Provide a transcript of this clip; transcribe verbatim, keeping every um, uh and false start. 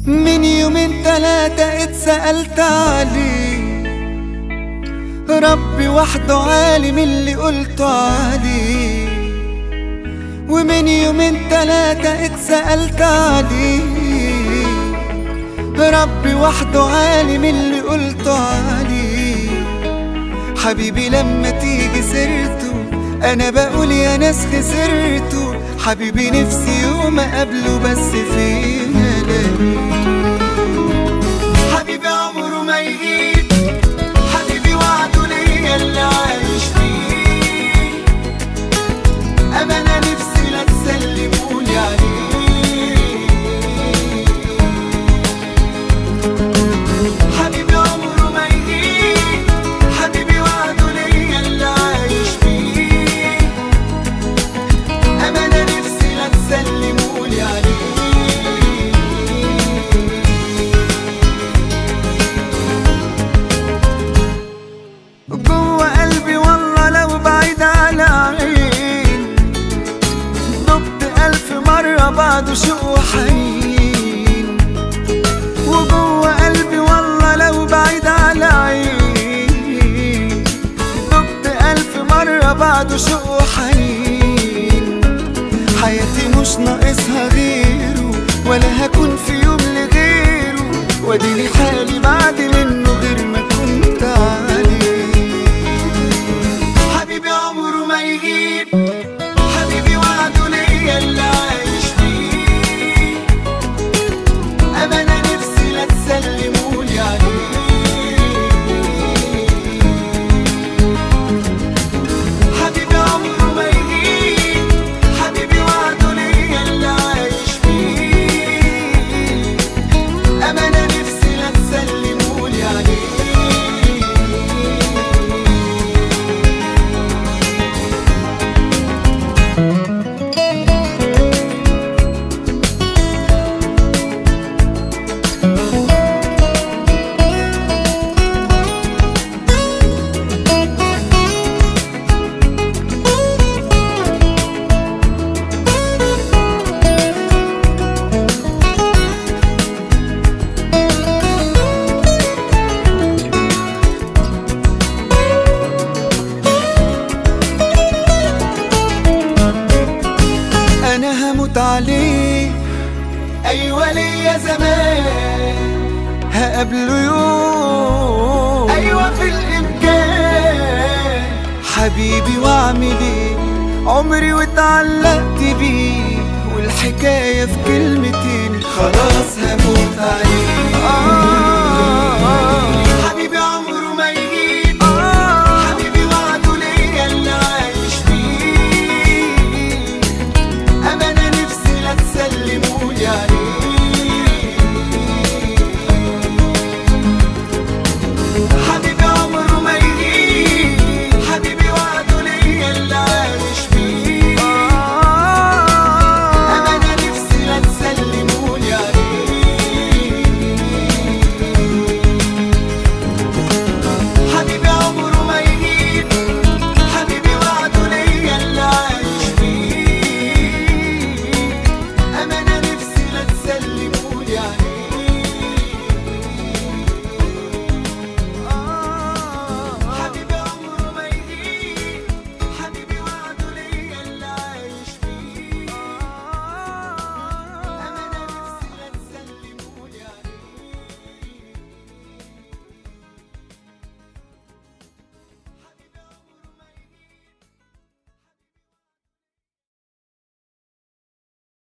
من يومين تلاتة اتسألت عليه، ربي وحده عالم اللي قلته عليه. ومن يومين تلاتة اتسألت عليه، ربي وحده عالم اللي قلته عليه. حبيبي لما تيجي سيرته انا بقول يا ناس خسرته. حبيبي نفسي يوم اقابله بس فين الاقيه. حبيبي عمره ما يغيب، حبيبي وعده ليا اللي عايش فيه. امانة نفسي لا تسلمولي عليه. حبيبي عمره ما يغيب، حبيبي وعده ليا اللي عايش فيه. امانة نفسي لا تسلمولي عليه. جوه قلبي والله لو بعيد على عين، دبت ألف مرة بعده شوق وحنين. وجوه قلبي والله لو بعيد على عين، دبت ألف مرة بعده شوق وحنين. حياتي مش ناقصها غيره، ولا هكون في يوم لغيره. واديني حالي بعد منه غير ما كنت عليه. حبيبي عمره ما يغيب، حبيبي وعده ليا اللي عايش فيه. أمانة نفسي لا تسلمولي عليه. حبيبي عمره ما يغيب، حبيبي وعده ليا اللي عايش فيه. أمانة نفسي لا تسلمولي عليه. أنا هموت عليه، أيوة ليا زمان هقابله يوم، أيوة في الإمكان. حبيبي وأعمل إيه، عمري واتعلقت بيه، والحكاية في كلمتين.